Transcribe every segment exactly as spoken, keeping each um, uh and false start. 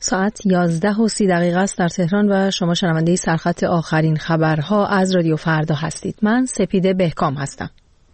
ساعت یازده و سی دقیقه است در تهران و شما شنونده سرخط آخرین خبرها از رادیو فردا هستید. من سپیده بهکام هستم.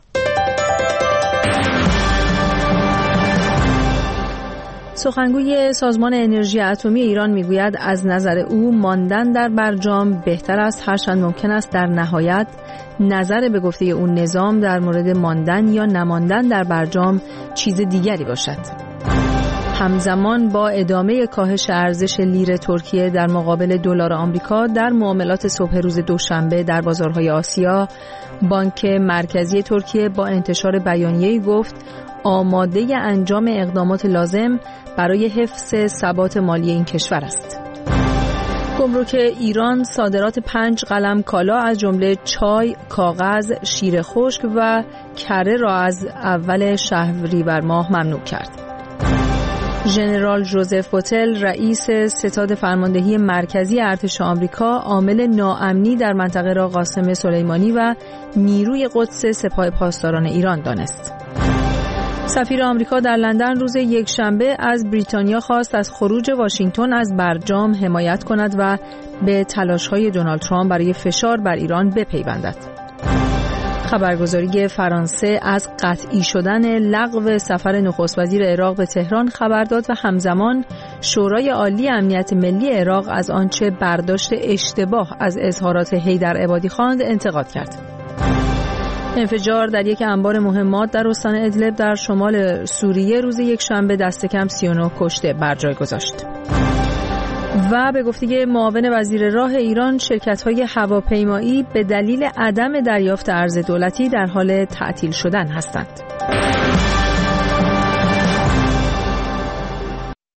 سخنگوی سازمان انرژی اتمی ایران میگوید از نظر او ماندن در برجام بهتر است، هرچند ممکن است در نهایت نظر به گفته اون نظام در مورد ماندن یا نماندن در برجام چیز دیگری باشد. همزمان با ادامه کاهش ارزش لیر ترکیه در مقابل دلار آمریکا در معاملات صبح روز دوشنبه در بازارهای آسیا، بانک مرکزی ترکیه با انتشار بیانیه‌ای گفت آماده انجام اقدامات لازم برای حفظ ثبات مالی این کشور است. گمرک ایران صادرات پنج قلم کالا از جمله چای، کاغذ، شیر خشک و کره را از اول شهریور ماه ممنوع کرد. ژنرال جوزف بوتل رئیس ستاد فرماندهی مرکزی ارتش آمریکا عامل ناامنی در منطقه را قاسم سلیمانی و نیروی قدس سپاه پاسداران ایران دانست. سفیر آمریکا در لندن روز یکشنبه از بریتانیا خواست از خروج واشنگتن از برجام حمایت کند و به تلاش‌های دونالد ترامپ برای فشار بر ایران بپیوندد. خبرگزاری فرانسه از قطعی شدن لغو سفر نخست وزیر عراق به تهران خبر داد و همزمان شورای عالی امنیت ملی عراق از آنچه برداشت اشتباه از اظهارات حیدر عبادی خواند انتقاد کرد. انفجار در یک انبار مهمات در استان ادلب در شمال سوریه روز یکشنبه دست کم سی و نه کشته بر جای گذاشت. و به گفته معاون وزیر راه ایران، شرکت‌های هواپیمایی به دلیل عدم دریافت ارز دولتی در حال تعطیل شدن هستند.